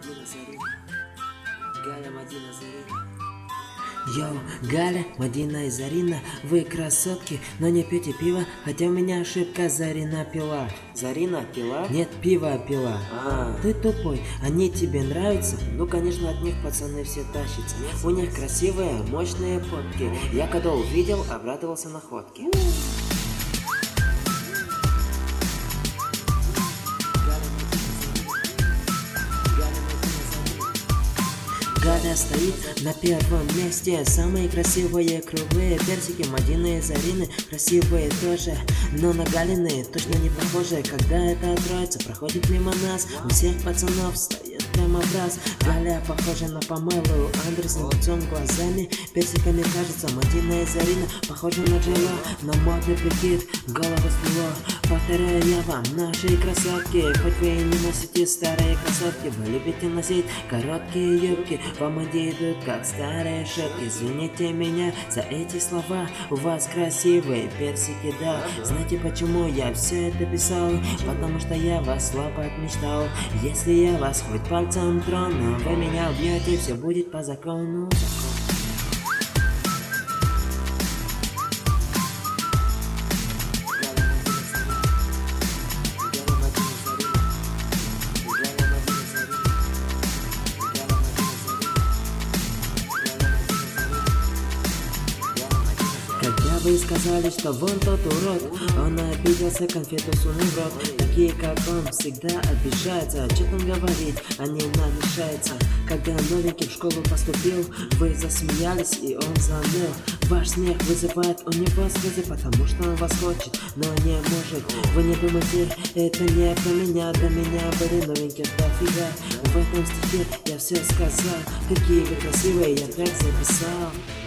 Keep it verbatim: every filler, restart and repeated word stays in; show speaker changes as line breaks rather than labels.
Мадина Зарина, Галя, Мадина Зарина. Йоу, Галя, Мадина и Зарина, вы красотки, но не пейте пиво, хотя у меня ошибка, Зарина пила.
Зарина пила?
Нет, пиво пила.
А,
Ты тупой, они тебе нравятся? Ну, конечно, от них пацаны все тащатся. У них красивые, мощные фотки. Я когда увидел, обрадовался находке. Галя стоит на первом месте. Самые красивые круглые персики, Мадины и Зарины красивые тоже, но на Галины точно не похожи. Когда эта троица проходит мимо нас, у всех пацанов стоит прямо образ. Галя похожа на Памелу Андерсон, лицом, глазами, персиками кажется. Мадина и Зарина похожи на Джело, на модный прикид, голову сняло. Повторяю я вам, наши красотки, хоть вы и не носите старые кроссовки, вы любите носить короткие юбки, вам они идут как старые шапки. Извините меня за эти слова, у вас красивые персики, да. Знаете почему я все это писал? Потому что я вас слабо мечтал. Если я вас хоть пальцем трону, вы меня убьете, все будет по закону. Когда вы сказали, что вон тот урод, он обиделся, конфету сунул в рот. Такие как он всегда обижаются, что там говорить, они нам мешаются. Когда новенький в школу поступил, вы засмеялись и он заныл. Ваш смех вызывает у него слезы, потому что он вас хочет, но не может. Вы не думайте, это не про меня, до меня были новенькие дофига. В этом стихе я все сказал, какие вы красивые, я так записал.